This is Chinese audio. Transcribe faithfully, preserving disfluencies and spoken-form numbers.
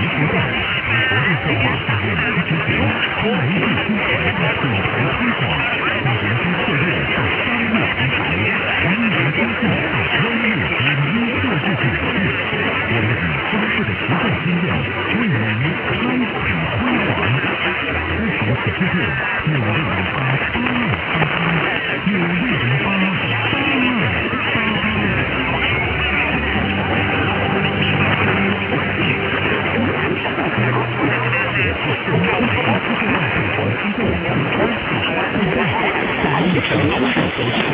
活动，从活动策划到演出执行，从媒介宣传到品牌推广，从营销策略到商业平台，从艺人招聘到专业联姻设计体系，我们以丰富的实战经验为您开启辉煌。支持此致电九六零八八二八八九六零八八二八八。